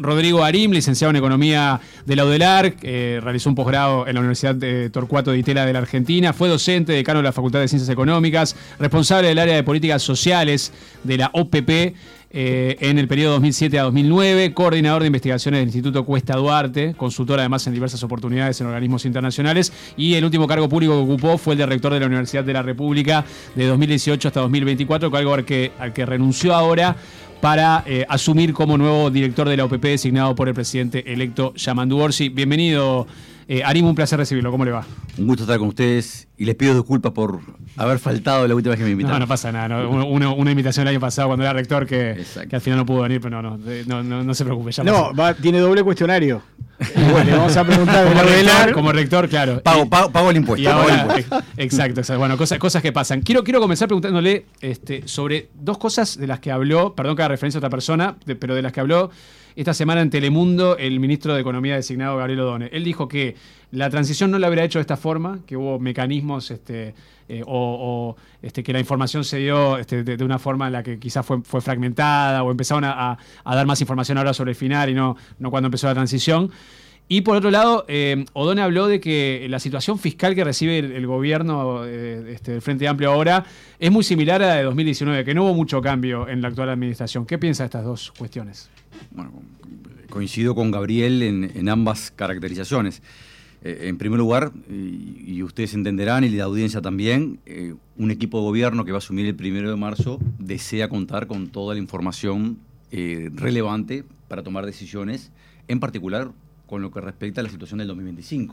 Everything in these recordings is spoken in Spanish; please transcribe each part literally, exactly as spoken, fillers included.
Rodrigo Arim, licenciado en Economía de la UDELAR, eh, realizó un posgrado en la Universidad de Torcuato Di Tella de la Argentina, fue docente, decano de la Facultad de Ciencias Económicas, responsable del área de Políticas Sociales de la O P P, Eh, en el periodo dos mil siete a dos mil nueve, coordinador de investigaciones del Instituto Cuesta Duarte, consultor además en diversas oportunidades en organismos internacionales, y el último cargo público que ocupó fue el de rector de la Universidad de la República de dos mil dieciocho hasta dos mil veinticuatro, algo al que, al que renunció ahora para eh, asumir como nuevo director de la O P P designado por el presidente electo Yamandu Orsi. Bienvenido, eh, Arim, un placer recibirlo. ¿Cómo le va? Un gusto estar con ustedes y les pido disculpas por haber faltado la última vez que me invitaron. No, no pasa nada. No. Una, una invitación el año pasado cuando era rector que, que al final no pudo venir, pero no, no, no, no, no se preocupe. Ya no, va, tiene doble cuestionario. Bueno, le vamos a preguntar como, rector, como rector, claro. Pago, pago, pago el impuesto. Y ahora, pago el impuesto. Exacto, exacto. Bueno, cosas, cosas que pasan. Quiero, quiero comenzar preguntándole este, sobre dos cosas de las que habló, perdón que haga referencia a otra persona, de, pero de las que habló esta semana en Telemundo el ministro de Economía designado Gabriel Odone. Él dijo que la transición no la habría hecho de esta forma, que hubo mecanismos este, eh, o, o este, que la información se dio este, de, de una forma en la que quizás fue, fue fragmentada o empezaron a, a, a dar más información ahora sobre el final y no, no cuando empezó la transición. Y por otro lado, eh, Odone habló de que la situación fiscal que recibe el, el gobierno eh, este, del Frente Amplio ahora es muy similar a la de dos mil diecinueve, que no hubo mucho cambio en la actual administración. ¿Qué piensa de estas dos cuestiones? Bueno, coincido con Gabriel en, en ambas caracterizaciones. Eh, en primer lugar, y, y ustedes entenderán, y la audiencia también, eh, un equipo de gobierno que va a asumir el primero de marzo desea contar con toda la información eh, relevante para tomar decisiones, en particular con lo que respecta a la situación del dos mil veinticinco.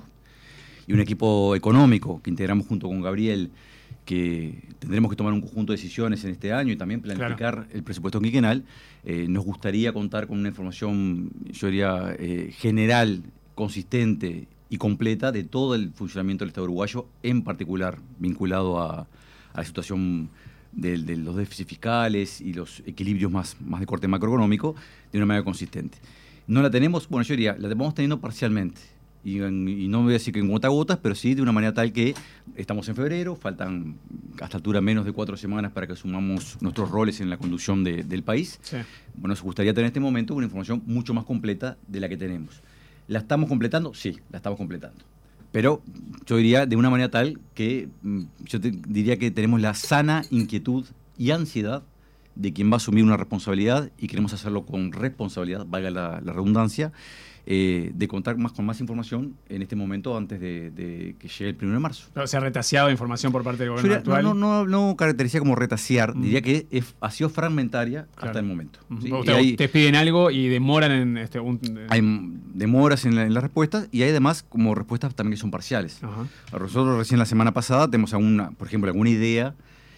Y un equipo económico que integramos junto con Gabriel, que tendremos que tomar un conjunto de decisiones en este año y también planificar claro. el presupuesto quinquenal, eh, nos gustaría contar con una información, yo diría, eh, general, consistente y completa de todo el funcionamiento del Estado uruguayo, en particular vinculado a, a la situación de, de los déficits fiscales y los equilibrios más, más de corte macroeconómico, de una manera consistente. No la tenemos, bueno, yo diría, la vamos teniendo parcialmente. Y, y no voy a decir que en gotas, pero sí de una manera tal que estamos en febrero, faltan a esta altura menos de cuatro semanas para que asumamos nuestros roles en la conducción de, del país. Sí. Bueno, nos gustaría tener en este momento una información mucho más completa de la que tenemos. ¿La estamos completando? Sí, la estamos completando. Pero yo diría de una manera tal que yo te diría que tenemos la sana inquietud y ansiedad de quien va a asumir una responsabilidad, y queremos hacerlo con responsabilidad, valga la, la redundancia, eh, de contar más con más información en este momento antes de, de que llegue el primero de marzo. Pero se ha retaseado información por parte del gobierno diría, actual. No, no, no, no caracterizaría como retasear, mm. diría que es, ha sido fragmentaria claro. hasta el momento. Mm. ¿Sí? Usted, hay, ustedes piden algo y demoran en... Este, un, en... Hay demoras en, la, en las respuestas, y hay además como respuestas también que son parciales. Ajá. Nosotros recién la semana pasada tenemos alguna, por ejemplo, alguna idea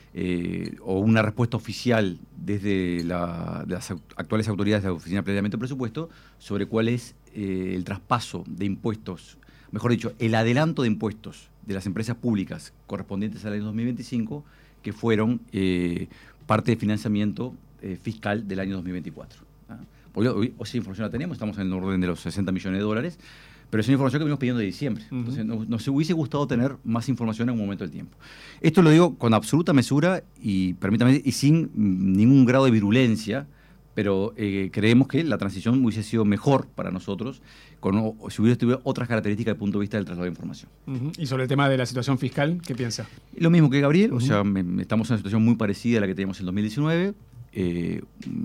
Eh, o una respuesta oficial desde la, de las actuales autoridades de la Oficina de Planeamiento y Presupuesto sobre cuál es eh, el traspaso de impuestos, mejor dicho, el adelanto de impuestos de las empresas públicas correspondientes al año dos mil veinticinco, que fueron eh, parte de financiamiento eh, fiscal del año dos mil veinticuatro. ¿Ah? Hoy, hoy, hoy esa información la tenemos, estamos en el orden de los sesenta millones de dólares, pero es una información que venimos pidiendo de diciembre. Uh-huh. Entonces, nos, nos hubiese gustado tener más información en un momento del tiempo. Esto lo digo con absoluta mesura y, permítame, y sin ningún grado de virulencia, pero eh, creemos que la transición hubiese sido mejor para nosotros con, o, si hubiera tenido otras características desde el punto de vista del traslado de información. Uh-huh. ¿Y sobre el tema de la situación fiscal, qué piensa? Lo mismo que Gabriel, uh-huh. o sea, me, estamos en una situación muy parecida a la que teníamos en dos mil diecinueve. Eh,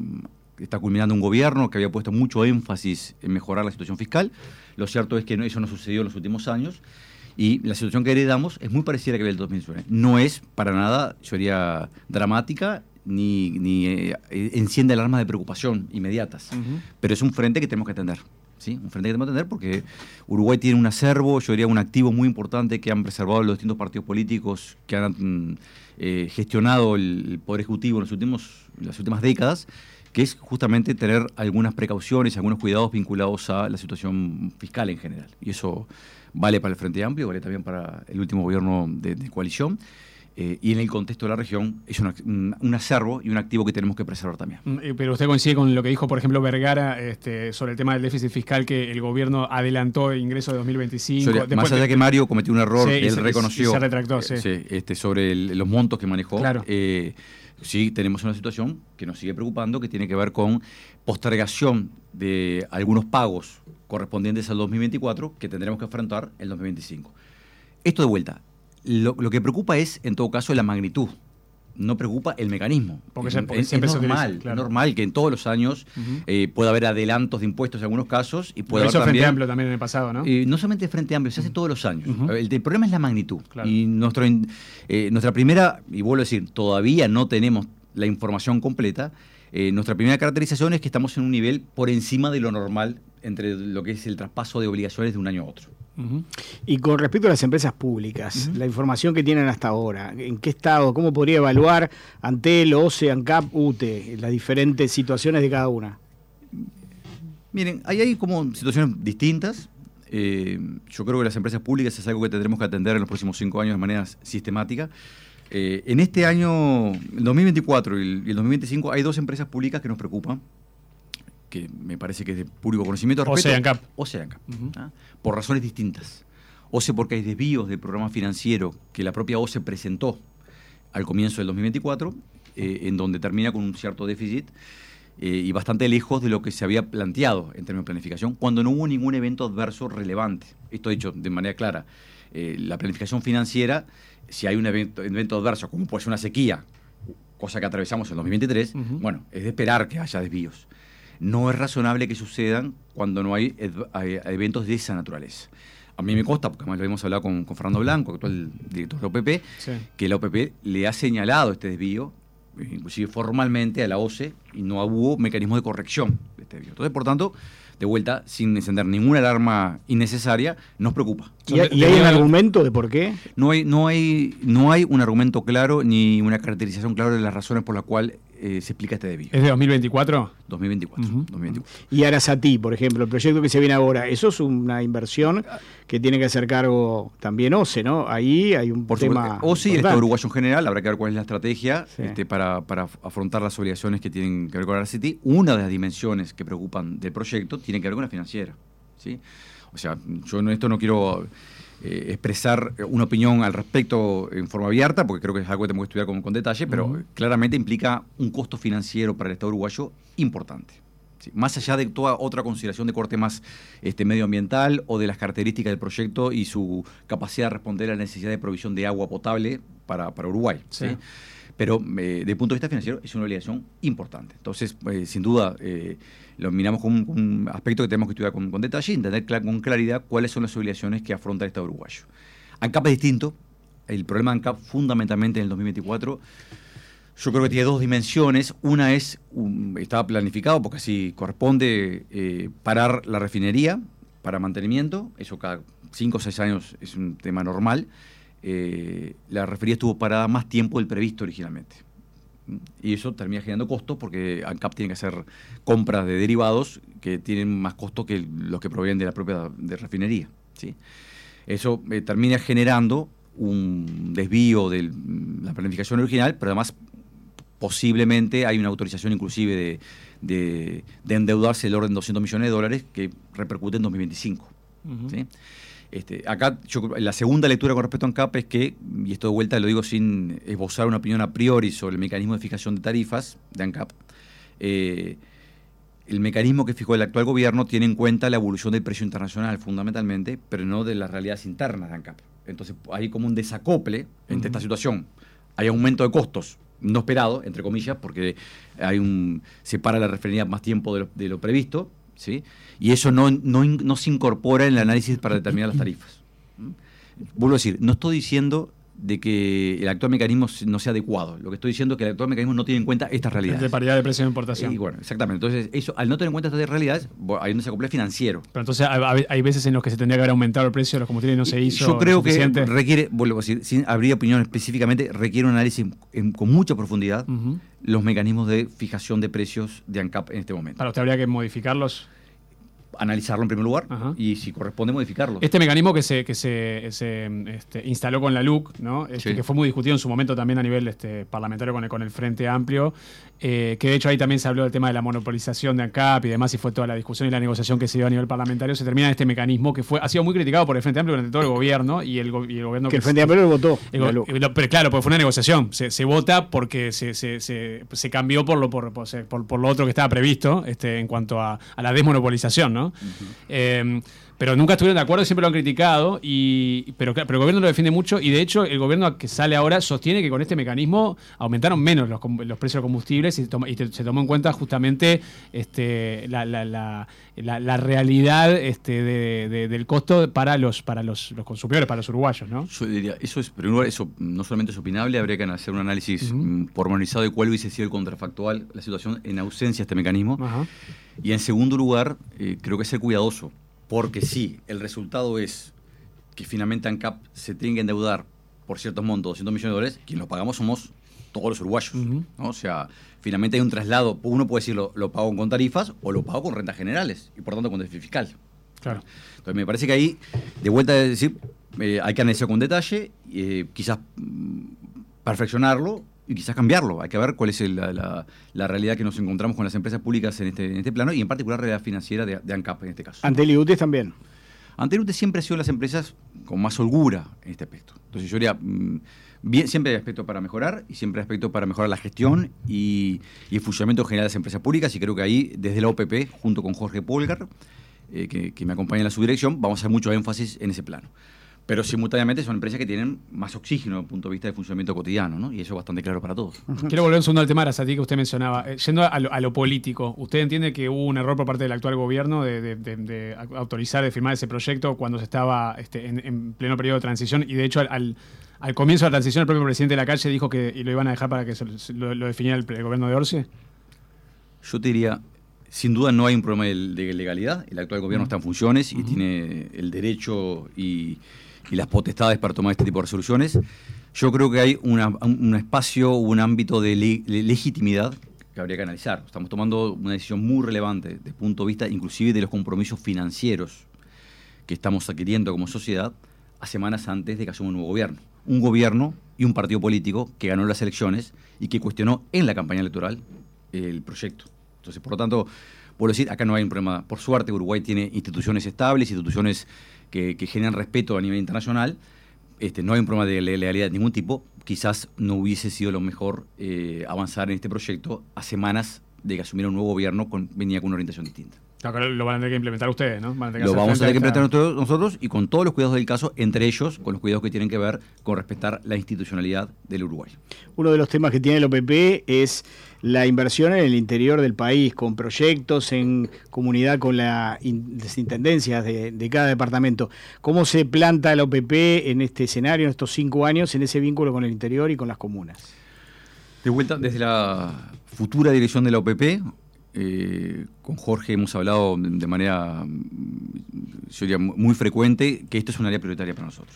está culminando un gobierno que había puesto mucho énfasis en mejorar la situación fiscal. Lo cierto es que no, eso no sucedió en los últimos años, y la situación que heredamos es muy parecida a la que había en el dos mil diecinueve. No es para nada, yo diría, dramática, ni, ni eh, enciende alarmas de preocupación inmediatas, uh-huh. pero es un frente que tenemos que atender. ¿Sí? Un frente que tenemos que atender porque Uruguay tiene un acervo, yo diría un activo muy importante que han preservado los distintos partidos políticos que han eh, gestionado el, el Poder Ejecutivo en los últimos, las últimas décadas, que es justamente tener algunas precauciones, algunos cuidados vinculados a la situación fiscal en general. Y eso vale para el Frente Amplio, vale también para el último gobierno de, de coalición. Eh, y en el contexto de la región es una, un, un acervo y un activo que tenemos que preservar también. Pero usted coincide con lo que dijo, por ejemplo, Vergara este, sobre el tema del déficit fiscal, que el gobierno adelantó el ingreso de dos mil veinticinco. Sobre, Después más allá de que Mario cometió un error, sí, él se, reconoció se retractó, sí. eh, sí, este, sobre el, los montos que manejó. Claro. Eh, sí, tenemos una situación que nos sigue preocupando, que tiene que ver con postergación de algunos pagos correspondientes al dos mil veinticuatro que tendremos que enfrentar el dos mil veinticinco. Esto de vuelta, lo, lo que preocupa es, en todo caso, la magnitud. No preocupa el mecanismo. Porque, es, se, porque es, siempre es se normal, utiliza, claro. Es normal que en todos los años uh-huh. eh, pueda haber adelantos de impuestos en algunos casos y puede haber también... Frente Amplio también en el pasado, ¿no? Eh, no solamente Frente Amplio, se hace uh-huh. todos los años. Uh-huh. el, el problema es la magnitud. Claro. Y nuestro, eh, nuestra primera, y vuelvo a decir, todavía no tenemos la información completa. Eh, nuestra primera caracterización es que estamos en un nivel por encima de lo normal entre lo que es el traspaso de obligaciones de un año a otro. Uh-huh. Y con respecto a las empresas públicas, uh-huh. la información que tienen hasta ahora, ¿en qué estado, cómo podría evaluar Antel, OCE, ANCAP, UTE, las diferentes situaciones de cada una? Miren, ahí hay como situaciones distintas. Eh, yo creo que las empresas públicas es algo que tendremos que atender en los próximos cinco años de manera sistemática. Eh, en este año, el dos mil veinticuatro y el, y el dos mil veinticinco, hay dos empresas públicas que nos preocupan, que me parece que es de público conocimiento. OCE y ANCAP. OCE y ANCAP, uh-huh. ¿ah? Por razones distintas. OCE porque hay desvíos del programa financiero que la propia OCE presentó al comienzo del dos mil veinticuatro, eh, en donde termina con un cierto déficit eh, y bastante lejos de lo que se había planteado en términos de planificación, cuando no hubo ningún evento adverso relevante. Esto dicho de manera clara. Eh, la planificación financiera, si hay un evento, evento adverso, como puede ser una sequía, cosa que atravesamos en dos mil veintitrés, uh-huh. bueno, es de esperar que haya desvíos. No es razonable que sucedan cuando no hay, ed- hay eventos de esa naturaleza. A mí me consta, porque además lo hemos hablado con, con Fernando Blanco, actual director de la O P P, sí. que la O P P le ha señalado este desvío, inclusive formalmente a la OCE, y no hubo mecanismo de corrección de este desvío. Entonces, por tanto, de vuelta, sin encender ninguna alarma innecesaria, nos preocupa. ¿Y, ¿y hay un argumento de por qué? No hay, no hay, no hay un argumento claro ni una caracterización clara de las razones por las cuales eh, se explica este desvío. ¿Es de dos mil veinticuatro? dos mil veinticuatro. Uh-huh. dos mil veinticuatro. Y Arasatí, por ejemplo, el proyecto que se viene ahora, eso es una inversión que tiene que hacer cargo también OCE, ¿no? Ahí hay un por tema supuesto, OCE y el importante. Estado uruguayo en general, habrá que ver cuál es la estrategia sí. este, para, para afrontar las obligaciones que tienen que ver con Arasatí. Una de las dimensiones que preocupan del proyecto tiene que ver con la financiera, ¿sí? O sea, yo en esto no quiero eh, expresar una opinión al respecto en forma abierta, porque creo que es algo que tenemos que estudiar con, con detalle, pero uh-huh. claramente implica un costo financiero para el Estado uruguayo importante. ¿Sí? Más allá de toda otra consideración de corte más este, medioambiental o de las características del proyecto y su capacidad de responder a la necesidad de provisión de agua potable para, para Uruguay. ¿sí? Sí. Pero eh, desde el punto de vista financiero es una obligación importante. Entonces, eh, sin duda, eh, lo miramos con un, con un aspecto que tenemos que estudiar con, con detalle y entender cl- con claridad cuáles son las obligaciones que afronta el Estado uruguayo. ANCAP es distinto. El problema de ANCAP, fundamentalmente en el dos mil veinticuatro, yo creo que tiene dos dimensiones. Una es, um, estaba planificado, porque así corresponde, eh, parar la refinería para mantenimiento. Eso cada cinco o seis años es un tema normal. Eh, la refinería estuvo parada más tiempo del previsto originalmente. Y eso termina generando costos porque ANCAP tiene que hacer compras de derivados que tienen más costos que los que provienen de la propia de refinería. ¿sí? Eso eh, termina generando un desvío de la planificación original, pero además posiblemente hay una autorización inclusive de, de, de endeudarse del orden de doscientos millones de dólares que repercute en dos mil veinticinco. Uh-huh. ¿sí? Este, acá, yo, la segunda lectura con respecto a ANCAP es que, y esto de vuelta lo digo sin esbozar una opinión a priori sobre el mecanismo de fijación de tarifas de ANCAP, eh, el mecanismo que fijó el actual gobierno tiene en cuenta la evolución del precio internacional fundamentalmente, pero no de las realidades internas de ANCAP. Entonces hay como un desacople entre uh-huh. esta situación. Hay aumento de costos no esperado, entre comillas, porque hay un se para la refinería más tiempo de lo, de lo previsto, ¿sí? Y eso no, no, no se incorpora en el análisis para determinar las tarifas. Vuelvo a decir, no estoy diciendo de que el actual mecanismo no sea adecuado. Lo que estoy diciendo es que el actual mecanismo no tiene en cuenta estas realidades. De paridad de precio de importación. Y bueno, exactamente. Entonces, eso, al no tener en cuenta estas realidades, hay un desacople financiero. Pero entonces hay, hay veces en los que se tendría que haber aumentado el precio de los combustibles y no se hizo. Yo creo que suficiente. requiere, vuelvo a decir, sin habría opinión específicamente, requiere un análisis en, con mucha profundidad uh-huh. los mecanismos de fijación de precios de ANCAP en este momento. ¿Para usted habría que modificarlos? analizarlo en primer lugar. Ajá. Y si corresponde modificarlo. Este mecanismo que se, que se, se este, instaló con la L U C, ¿no? Este, Sí. que fue muy discutido en su momento también a nivel este, parlamentario con el, con el Frente Amplio, eh, que de hecho ahí también se habló del tema de la monopolización de ANCAP y demás, y fue toda la discusión y la negociación que se dio a nivel parlamentario, se termina en este mecanismo que fue ha sido muy criticado por el Frente Amplio durante todo el gobierno y el, go- y el gobierno Que el Frente Amplio lo votó. el go- la L U C. lo- pero claro, porque fue una negociación. Se, se vota porque se, se, se, se cambió por lo, por, por, por- por lo otro que estaba previsto este, en cuanto a, a la desmonopolización, ¿no? Uh-huh. Eh, pero nunca estuvieron de acuerdo, siempre lo han criticado, y, pero, pero el gobierno lo defiende mucho y de hecho el gobierno que sale ahora sostiene que con este mecanismo aumentaron menos los, los precios de combustibles y, toma, y te, se tomó en cuenta justamente este, la, la, la, la, la realidad este, de, de, del costo para los para los, los consumidores, para los uruguayos, ¿no? Yo diría, eso es, pero eso no solamente es opinable, habría que hacer un análisis uh-huh. pormenorizado de cuál hubiese sido el contrafactual, la situación en ausencia de este mecanismo. Uh-huh. Y en segundo lugar, eh, creo que es ser cuidadoso. Porque si el resultado es que finalmente ANCAP se tiene que endeudar por ciertos montos, doscientos millones de dólares, quien lo pagamos somos todos los uruguayos. Uh-huh. ¿no? O sea, finalmente hay un traslado. Uno puede decir lo, lo pago con tarifas o lo pago con rentas generales y por tanto con déficit fiscal. Claro. Entonces me parece que ahí, de vuelta a decir, eh, hay que analizar con detalle, eh, quizás mm, perfeccionarlo y quizás cambiarlo. Hay que ver cuál es el, la, la, la realidad que nos encontramos con las empresas públicas en este, en este plano y en particular la realidad financiera de, de ANCAP en este caso. Antel y UTE también. Antel y UTE siempre han sido las empresas con más holgura en este aspecto. Entonces yo diría, bien, siempre hay aspecto para mejorar y siempre hay aspecto para mejorar la gestión y, y el funcionamiento general de las empresas públicas y creo que ahí desde la O P P, junto con Jorge Polgar, eh, que, que me acompaña en la subdirección, vamos a hacer mucho énfasis en ese plano. Pero simultáneamente son empresas que tienen más oxígeno desde el punto de vista del funcionamiento cotidiano, ¿no? Y eso es bastante claro para todos. Quiero volver un segundo al tema de la Rasatí que usted mencionaba. Eh, yendo a lo, a lo político, ¿usted entiende que hubo un error por parte del actual gobierno de, de, de, de autorizar, de firmar ese proyecto cuando se estaba este, en, en pleno periodo de transición? Y de hecho, al, al, al comienzo de la transición, el propio presidente de la calle dijo que y lo iban a dejar para que se, lo, lo definiera el, el gobierno de Orsi. Yo te diría, sin duda no hay un problema de, de legalidad. El actual gobierno uh-huh. está en funciones y uh-huh. tiene el derecho y... y las potestades para tomar este tipo de resoluciones. Yo creo que hay una, un espacio, un ámbito de, le, de legitimidad que habría que analizar. Estamos tomando una decisión muy relevante desde el punto de vista inclusive de los compromisos financieros que estamos adquiriendo como sociedad a semanas antes de que asuma un nuevo gobierno. Un gobierno y un partido político que ganó las elecciones y que cuestionó en la campaña electoral el proyecto. Entonces, por lo tanto, puedo decir, acá no hay un problema. Por suerte, Uruguay tiene instituciones estables, instituciones que, que generan respeto a nivel internacional. Este, no hay un problema de legalidad de ningún tipo. Quizás no hubiese sido lo mejor eh, avanzar en este proyecto a semanas de que asumiera un nuevo gobierno con venía con una orientación distinta. Claro, lo van a tener que implementar ustedes, ¿no? Van a tener que lo vamos a tener que esta... implementar nosotros y con todos los cuidados del caso, entre ellos con los cuidados que tienen que ver con respetar la institucionalidad del Uruguay. Uno de los temas que tiene el O P P es la inversión en el interior del país, con proyectos en comunidad con la in, las intendencias de, de cada departamento. ¿Cómo se planta el O P P en este escenario, en estos cinco años, en ese vínculo con el interior y con las comunas? De vuelta, desde la futura dirección de la O P P, eh, con Jorge hemos hablado de, de manera, yo diría, muy frecuente que esto es un área prioritaria para nosotros.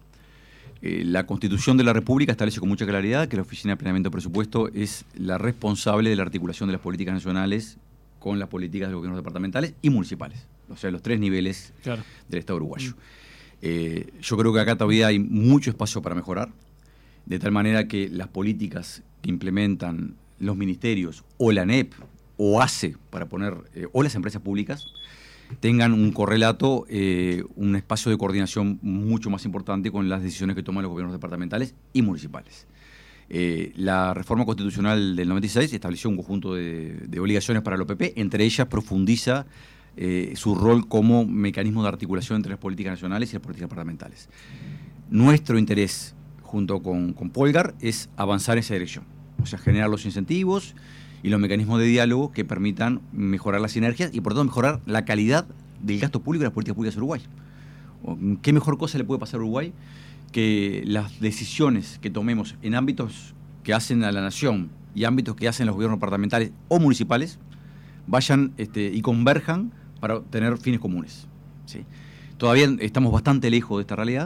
Eh, la Constitución de la República establece con mucha claridad que la Oficina de Planeamiento de Presupuesto es la responsable de la articulación de las políticas nacionales con las políticas de los gobiernos departamentales y municipales, o sea, los tres niveles claro. del Estado uruguayo. Mm. Eh, yo creo que acá todavía hay mucho espacio para mejorar, de tal manera que las políticas que implementan los ministerios o la A N E P o A C E para poner, eh, o las empresas públicas, tengan un correlato, eh, un espacio de coordinación mucho más importante con las decisiones que toman los gobiernos departamentales y municipales. Eh, la reforma constitucional del noventa y seis estableció un conjunto de, de obligaciones para el O P P, entre ellas profundiza eh, su rol como mecanismo de articulación entre las políticas nacionales y las políticas departamentales. Nuestro interés, junto con, con Polgar, es avanzar en esa dirección, o sea, generar los incentivos y los mecanismos de diálogo que permitan mejorar las sinergias y por lo tanto mejorar la calidad del gasto público y las políticas públicas de Uruguay. ¿Qué mejor cosa le puede pasar a Uruguay que las decisiones que tomemos en ámbitos que hacen a la nación y ámbitos que hacen los gobiernos departamentales o municipales vayan este, y converjan para tener fines comunes? ¿Sí? Todavía estamos bastante lejos de esta realidad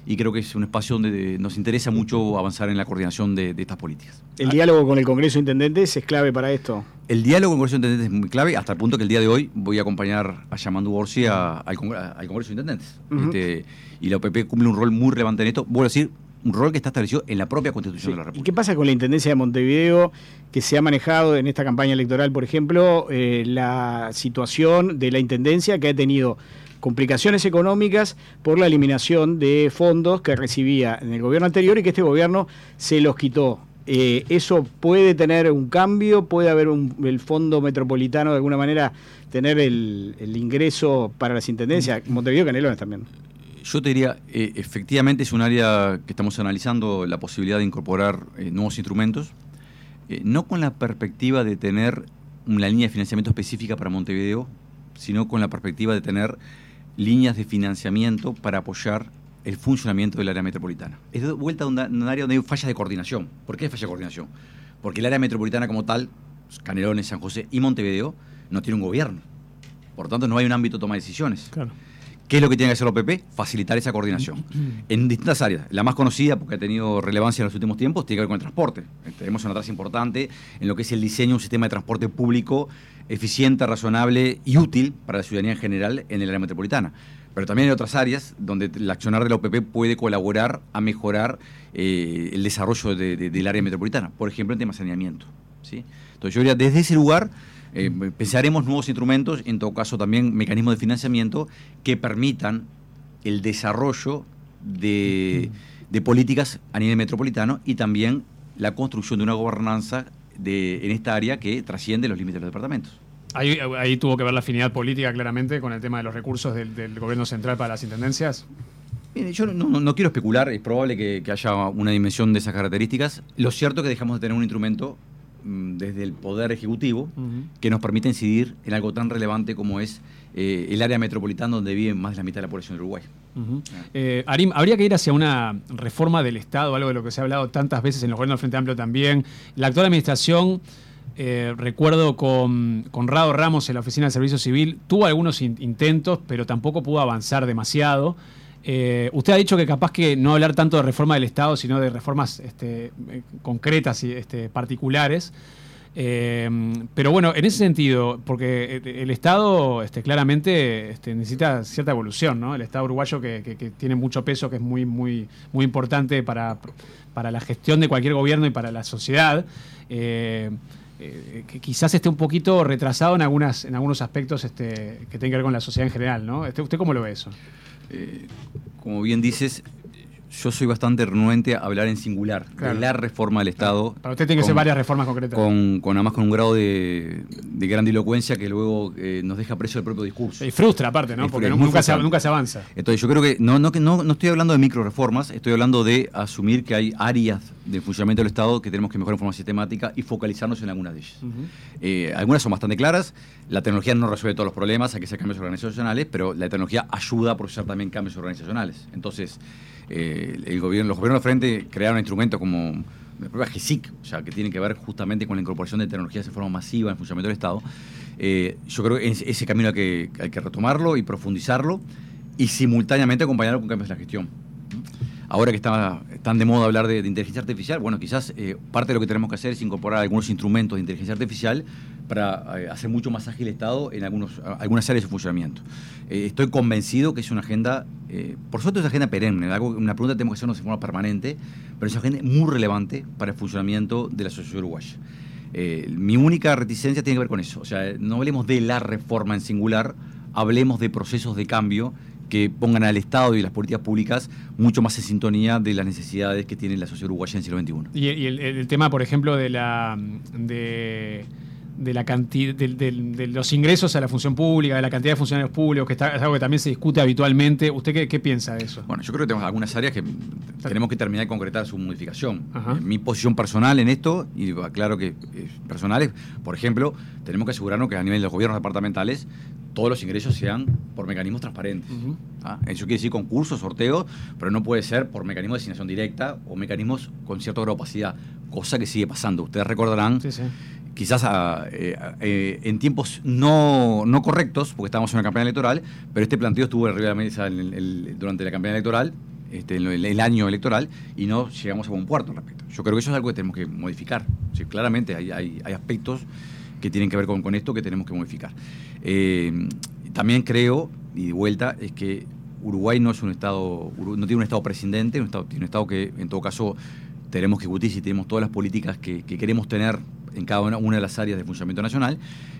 y creo que es un espacio donde nos interesa mucho avanzar en la coordinación de, de estas políticas. ¿El diálogo con el Congreso de Intendentes es clave para esto? El diálogo con el Congreso de Intendentes es muy clave, hasta el punto que el día de hoy voy a acompañar a Yamandu Orsi a, al, Congreso, al Congreso de Intendentes. Uh-huh. este, y la O P P cumple un rol muy relevante en esto. Voy a decir, un rol que está establecido en la propia Constitución sí. de la República. ¿Y qué pasa con la Intendencia de Montevideo, que se ha manejado en esta campaña electoral, por ejemplo, eh, la situación de la Intendencia que ha tenido complicaciones económicas por la eliminación de fondos que recibía en el gobierno anterior y que este gobierno se los quitó? Eh, ¿Eso puede tener un cambio? ¿Puede haber un, el fondo metropolitano de alguna manera tener el, el ingreso para las intendencias? Montevideo y Canelones también. Yo te diría, eh, efectivamente es un área que estamos analizando la posibilidad de incorporar eh, nuevos instrumentos, eh, no con la perspectiva de tener una línea de financiamiento específica para Montevideo, sino con la perspectiva de tener líneas de financiamiento para apoyar el funcionamiento del área metropolitana. Es de vuelta a un, un área donde hay fallas de coordinación. ¿Por qué hay falla de coordinación? Porque el área metropolitana como tal, Canelones, San José y Montevideo, no tiene un gobierno. Por lo tanto, no hay un ámbito de toma de decisiones. Claro. ¿Qué es lo que tiene que hacer la O P P? Facilitar esa coordinación. En distintas áreas. La más conocida, porque ha tenido relevancia en los últimos tiempos, tiene que ver con el transporte. Tenemos una tasa importante en lo que es el diseño de un sistema de transporte público eficiente, razonable y útil para la ciudadanía en general en el área metropolitana. Pero también hay otras áreas donde el accionar de la O P P puede colaborar a mejorar eh, el desarrollo de, de, del área metropolitana. Por ejemplo, en temas de saneamiento, ¿sí? Entonces yo diría, desde ese lugar, Eh, pensaremos nuevos instrumentos, en todo caso también mecanismos de financiamiento que permitan el desarrollo de, de políticas a nivel metropolitano y también la construcción de una gobernanza de, en esta área que trasciende los límites de los departamentos. Ahí, ahí tuvo que ver la afinidad política claramente con el tema de los recursos del, del gobierno central para las intendencias. Mire, yo no, no, no quiero especular, es probable que, que haya una dimensión de esas características. Lo cierto es que dejamos de tener un instrumento desde el Poder Ejecutivo, uh-huh, que nos permite incidir en algo tan relevante como es eh, el área metropolitana donde vive más de la mitad de la población de Uruguay. Uh-huh. eh, Arim, ¿habría que ir hacia una reforma del Estado, algo de lo que se ha hablado tantas veces en los gobiernos del Frente Amplio también? La actual administración, eh, recuerdo con Conrado Ramos en la Oficina del Servicio Civil, tuvo algunos in- intentos, pero tampoco pudo avanzar demasiado. Eh, usted ha dicho que capaz que no hablar tanto de reforma del Estado, sino de reformas este, concretas y este, particulares. Eh, pero bueno, en ese sentido, porque el Estado este, claramente este, necesita cierta evolución, ¿no? El Estado uruguayo que, que, que tiene mucho peso, que es muy, muy, muy importante para, para la gestión de cualquier gobierno y para la sociedad. Eh, eh, que quizás esté un poquito retrasado en, algunas, en algunos aspectos este, que tienen que ver con la sociedad en general, ¿no? Este, ¿Usted cómo lo ve eso? Eh, como bien dices, yo soy bastante renuente a hablar en singular, claro, de la reforma del Estado. Para usted tiene que ser varias reformas concretas. Con, con además con un grado de, de grandilocuencia que luego eh, nos deja preso el propio discurso. Y frustra aparte, ¿no? Es, Porque es nunca se, nunca se avanza. Entonces yo creo que no, no, no, no estoy hablando de micro reformas, estoy hablando de asumir que hay áreas del funcionamiento del Estado que tenemos que mejorar en forma sistemática y focalizarnos en algunas de ellas. Uh-huh. eh, algunas son bastante claras. La tecnología no resuelve todos los problemas, hay que hacer cambios organizacionales, pero la tecnología ayuda a procesar también cambios organizacionales. Entonces, eh, el gobierno, los gobiernos de frente crearon instrumentos como la propia G S I C, o sea, que tienen que ver justamente con la incorporación de tecnologías de forma masiva en el funcionamiento del Estado. Eh, yo creo que ese camino hay que, hay que retomarlo y profundizarlo y simultáneamente acompañarlo con cambios en la gestión. Ahora que está tan de moda hablar de, de inteligencia artificial, bueno, quizás eh, parte de lo que tenemos que hacer es incorporar algunos instrumentos de inteligencia artificial para eh, hacer mucho más ágil el Estado en algunos, algunas áreas de su funcionamiento. Eh, estoy convencido que es una agenda, eh, por suerte es una agenda perenne, algo, una pregunta que tenemos que hacernos de forma permanente, pero es una agenda muy relevante para el funcionamiento de la sociedad uruguaya. Eh, mi única reticencia tiene que ver con eso, o sea, no hablemos de la reforma en singular, hablemos de procesos de cambio que pongan al Estado y las políticas públicas mucho más en sintonía de las necesidades que tiene la sociedad uruguaya en el siglo veintiuno. Y, y el, el tema, por ejemplo, de la de, de la cantidad de, de, de los ingresos a la función pública, de la cantidad de funcionarios públicos, que está, es algo que también se discute habitualmente. ¿Usted qué, qué piensa de eso? Bueno, yo creo que tenemos algunas áreas que tenemos que terminar de concretar su modificación. Eh, mi posición personal en esto, y aclaro que eh, personales, por ejemplo, tenemos que asegurarnos que a nivel de los gobiernos departamentales todos los ingresos sean por mecanismos transparentes. Uh-huh. ¿Ah? Eso quiere decir concursos, sorteos, pero no puede ser por mecanismos de asignación directa o mecanismos con cierto grado de opacidad, cosa que sigue pasando. Ustedes recordarán, sí, sí. quizás a, eh, eh, en tiempos no, no correctos, porque estábamos en una campaña electoral, pero este planteo estuvo arriba de la mesa en el, el, durante la campaña electoral, este, en el, el año electoral y no llegamos a buen puerto al respecto. Yo creo que eso es algo que tenemos que modificar. O sea, claramente hay, hay, hay aspectos que tienen que ver con, con esto que tenemos que modificar. Eh, también creo, y de vuelta, es que Uruguay no es un estado, no tiene un estado presidente, un estado, tiene un estado que en todo caso tenemos que discutir si tenemos todas las políticas que, que queremos tener en cada una, una de las áreas de funcionamiento nacional,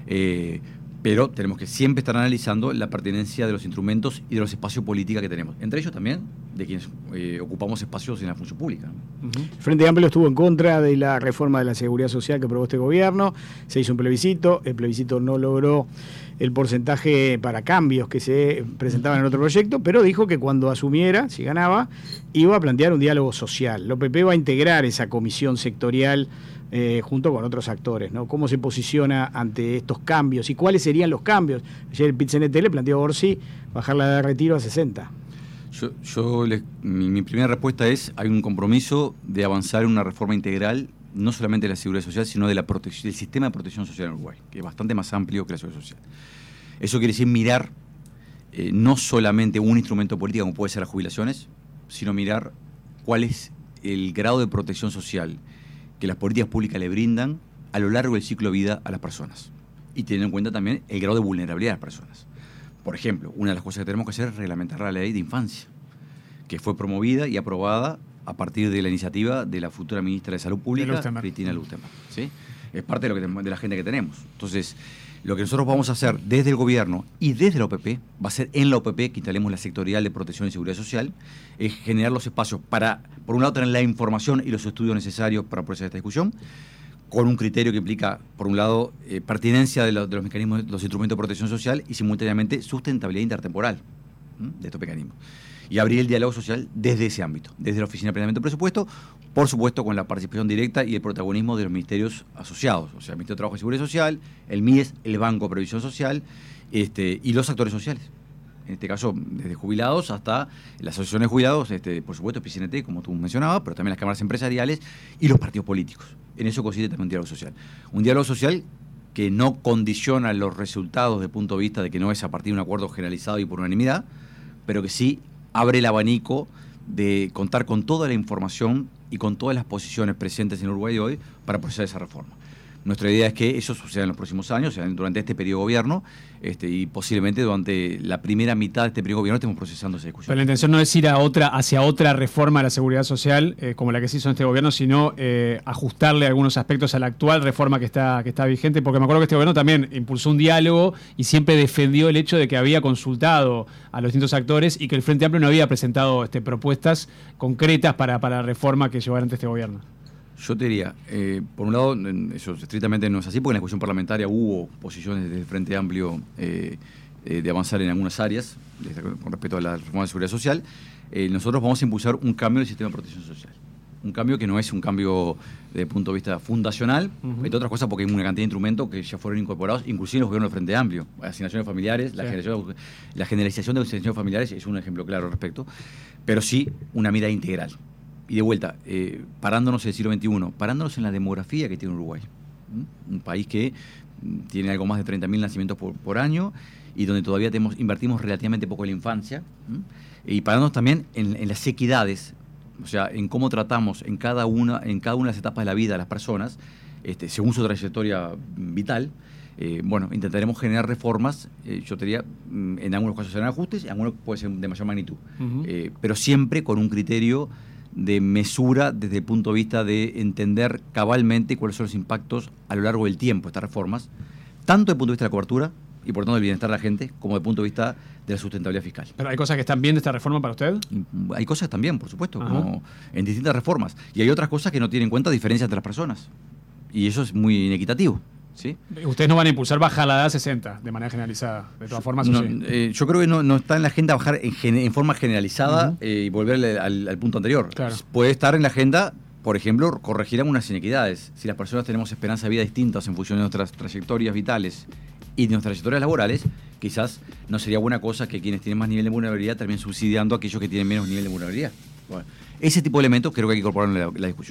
eh, pero tenemos que siempre estar analizando la pertinencia de los instrumentos y de los espacios políticos que tenemos, entre ellos también de quienes eh, ocupamos espacios en la función pública. Uh-huh. Frente Amplio estuvo en contra de la reforma de la seguridad social que aprobó este gobierno, se hizo un plebiscito, el plebiscito no logró el porcentaje para cambios que se presentaban en otro proyecto, pero dijo que cuando asumiera, si ganaba, iba a plantear un diálogo social. La O P P va a integrar esa comisión sectorial eh, junto con otros actores, ¿no? ¿Cómo se posiciona ante estos cambios y cuáles serían los cambios? Ayer el P I T C N T le planteó a Orsi bajar la edad de retiro a sesenta. Yo, yo les, mi, mi primera respuesta es, hay un compromiso de avanzar en una reforma integral, no solamente de la seguridad social, sino de la protección, del sistema de protección social en Uruguay, que es bastante más amplio que la seguridad social. Eso quiere decir mirar eh, no solamente un instrumento político como puede ser las jubilaciones, sino mirar cuál es el grado de protección social que las políticas públicas le brindan a lo largo del ciclo de vida a las personas. Y teniendo en cuenta también el grado de vulnerabilidad de las personas. Por ejemplo, una de las cosas que tenemos que hacer es reglamentar la ley de infancia, que fue promovida y aprobada a partir de la iniciativa de la futura ministra de Salud Pública, Cristina Lustema. ¿Sí? Es parte de, lo que, de la agenda que tenemos. Entonces, lo que nosotros vamos a hacer desde el gobierno y desde la O P P, va a ser en la O P P que instalemos la sectorial de protección y seguridad social, es generar los espacios para, por un lado, tener la información y los estudios necesarios para procesar esta discusión, con un criterio que implica, por un lado, eh, pertinencia de, lo, de los mecanismos, de los instrumentos de protección social y simultáneamente sustentabilidad intertemporal ¿m? de estos mecanismos. Y abrir el diálogo social desde ese ámbito, desde la Oficina de Planeamiento de Presupuesto, por supuesto con la participación directa y el protagonismo de los ministerios asociados, o sea, el Ministerio de Trabajo y Seguridad Social, el M I E S, el Banco de Previsión Social este, y los actores sociales. En este caso, desde jubilados hasta las asociaciones de jubilados, este, por supuesto, P C N T, como tú mencionabas, pero también las cámaras empresariales y los partidos políticos. En eso consiste también un diálogo social. Un diálogo social que no condiciona los resultados desde el punto de vista de que no es a partir de un acuerdo generalizado y por unanimidad, pero que sí abre el abanico de contar con toda la información y con todas las posiciones presentes en Uruguay hoy para procesar esa reforma. Nuestra idea es que eso suceda en los próximos años, o sea, durante este periodo de gobierno, este, y posiblemente durante la primera mitad de este periodo de gobierno estemos procesando esa discusión. Pero la intención no es ir a otra, hacia otra reforma de la seguridad social, eh, como la que se hizo en este gobierno, sino eh, ajustarle algunos aspectos a la actual reforma que está, que está vigente, porque me acuerdo que este gobierno también impulsó un diálogo y siempre defendió el hecho de que había consultado a los distintos actores y que el Frente Amplio no había presentado este, propuestas concretas para, para la reforma que llevara ante este gobierno. Yo te diría, eh, por un lado, eso estrictamente no es así, porque en la discusión parlamentaria hubo posiciones del Frente Amplio eh, eh, de avanzar en algunas áreas, desde, con respecto a la reforma de seguridad social. Eh, nosotros vamos a impulsar un cambio del sistema de protección social. Un cambio que no es un cambio desde el punto de vista fundacional, uh-huh. entre otras cosas porque hay una cantidad de instrumentos que ya fueron incorporados, inclusive en los gobiernos del Frente Amplio. Asignaciones familiares, la, sí. generación, la generalización de asignaciones familiares es un ejemplo claro al respecto, pero sí una mirada integral. Y de vuelta, eh, parándonos en el siglo veintiuno, parándonos en la demografía que tiene Uruguay. ¿Mm? Un país que tiene algo más de treinta mil nacimientos por, por año y donde todavía tenemos, invertimos relativamente poco en la infancia. ¿Mm? Y parándonos también en, en las equidades, o sea, en cómo tratamos en cada una, en cada una de las etapas de la vida a las personas, este, según su trayectoria vital. Eh, bueno, intentaremos generar reformas, eh, yo te diría, en algunos casos serán ajustes, en algunos puede ser de mayor magnitud, uh-huh. eh, pero siempre con un criterio de mesura desde el punto de vista de entender cabalmente cuáles son los impactos a lo largo del tiempo de estas reformas, tanto desde el punto de vista de la cobertura y por tanto del bienestar de la gente, como desde el punto de vista de la sustentabilidad fiscal. ¿Pero hay cosas que están bien de esta reforma para usted? Hay cosas también, por supuesto, como en distintas reformas. Y hay otras cosas que no tienen en cuenta diferencias entre las personas. Y eso es muy inequitativo. ¿Sí? Ustedes no van a impulsar bajar la edad a sesenta de manera generalizada, de todas formas. No, sí. eh, yo creo que no, no está en la agenda bajar en, en forma generalizada uh-huh. eh, y volver al, al punto anterior. Claro. Puede estar en la agenda, por ejemplo, corregir algunas inequidades. Si las personas tenemos esperanza de vida distintas en función de nuestras trayectorias vitales y de nuestras trayectorias laborales, quizás no sería buena cosa que quienes tienen más nivel de vulnerabilidad terminen subsidiando a aquellos que tienen menos nivel de vulnerabilidad. Bueno, ese tipo de elementos creo que hay que incorporar en la, la discusión.